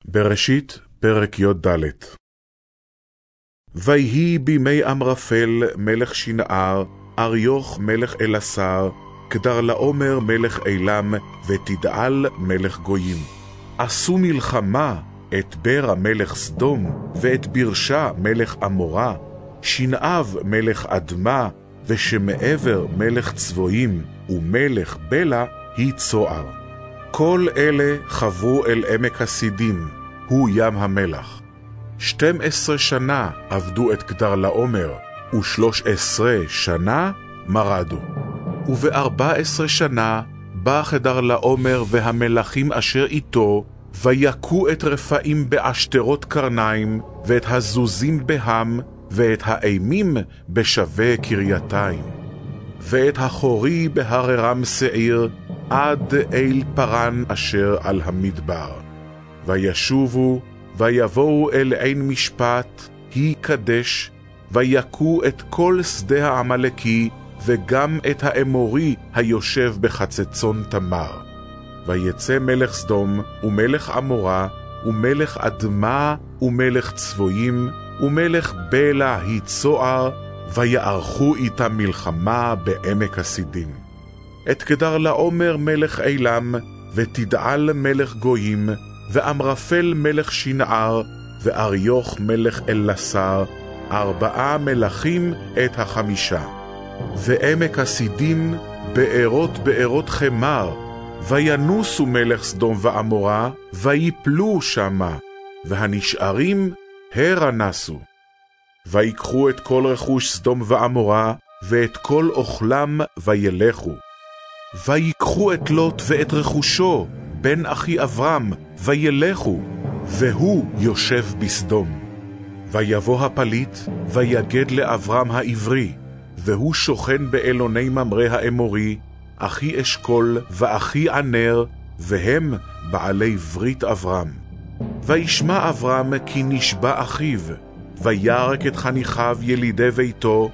בראשית, פרק י"ד. ויהי בימי אמרפל מלך שנער, אריוך מלך אלעשר, כדרלעומר מלך אילם, ותדעל מלך גויים. עשו מלחמה את ברע מלך סדום, ואת ברשה מלך עמורה, שנעב מלך אדמה, ושמעבר מלך צבועים, ומלך בלה היא צוער. כל אלה חברו אל עמק הסידים, הוא ים המלח. 12 שנה עבדו את כדרלעומר, ו13 שנה מרדו. וב14 שנה בא כדרלעומר והמלכים אשר איתו, ויכו את רפאים באשתרות קרניים, ואת הזוזים בהם, ואת האימים בשווה קרייתיים, ואת החורי בהררם שעיר, עד אל פרן אשר על המדבר. וישובו, ויבואו אל עין משפט, היא קדש, ויכו את כל שדה העמלקי, וגם את האמורי היושב בחצצון תמר. ויצא מלך סדום, ומלך עמורה, ומלך אדמה, ומלך צבועים, ומלך בלה היא צוער, ויערכו איתה מלחמה בעמק הסידים. את כדרלעומר מלך אילם, ותדעל מלך גויים, ואמרפל מלך שנער, ואריוך מלך אלעשר, 4 מלכים את 5. ועמק הסידים בארות חמר, וינוסו מלך סדום ועמורה, ויפלו שמה, והנשארים הרה נסו. ויקחו את כל רכוש סדום ועמורה, ואת כל אוכלם וילכו. ויקחו את לוט ואת רכושו, בן אחי אברהם, וילכו, והוא יושב בסדום. ויבוא הפליט, ויגד לאברהם העברי, והוא שוכן באלוני ממרא האמורי, אחי אשכול ואחי ענר, והם בעלי ברית אברהם. וישמע אברהם כי נשבע אחיו, וירק את חניכיו ילידי ביתו,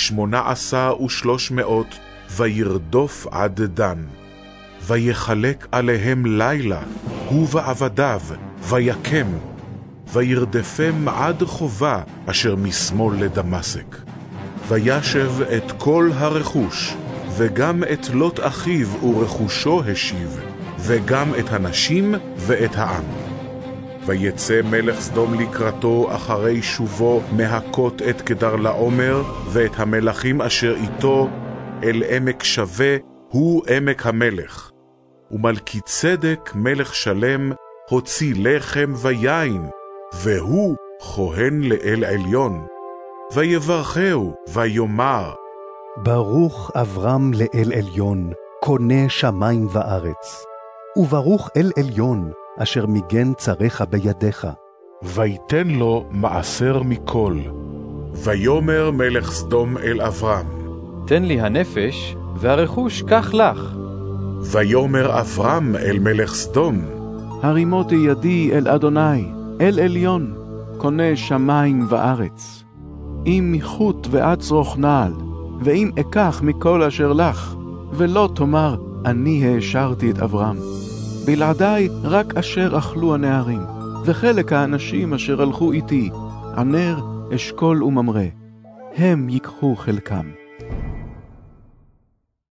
18,300, וירדוף עד דן. ויחלק עליהם לילה, הוא ועבדיו, ויקם, וירדפם עד חובה אשר משמאל לדמשק. וישב את כל הרכוש, וגם את לוט אחיו ורכושו השיב, וגם את הנשים ואת העם. ויצא מלך סדום לקראתו אחרי שובו מהכות את כדרלעומר, ואת המלכים אשר איתו, אל עמק שווה, הוא עמק המלך. ומלכי צדק מלך שלם הוציא לחם ויין, והוא כהן לאל עליון. ויברכהו ויאמר, ברוך אברהם לאל עליון, קונה שמיים וארץ. וברוך אל עליון, אשר מגן צריך בידיך. ויתן לו מעשר מכל. ויאמר מלך סדום אל אברהם, תן לי הנפש, והרכוש קח לך. ויאמר אברהם אל מלך סדום, הרימותי ידי אל אדוני, אל עליון, קונה שמיים וארץ. אם מחוט ועד צרוך נעל, ואם אקח מכל אשר לך, ולא תאמר, אני העשרתי את אברהם. בלעדי רק אשר אכלו הנערים, וחלק האנשים אשר הלכו איתי, ענר, אשכול וממרא, הם ייקחו חלקם.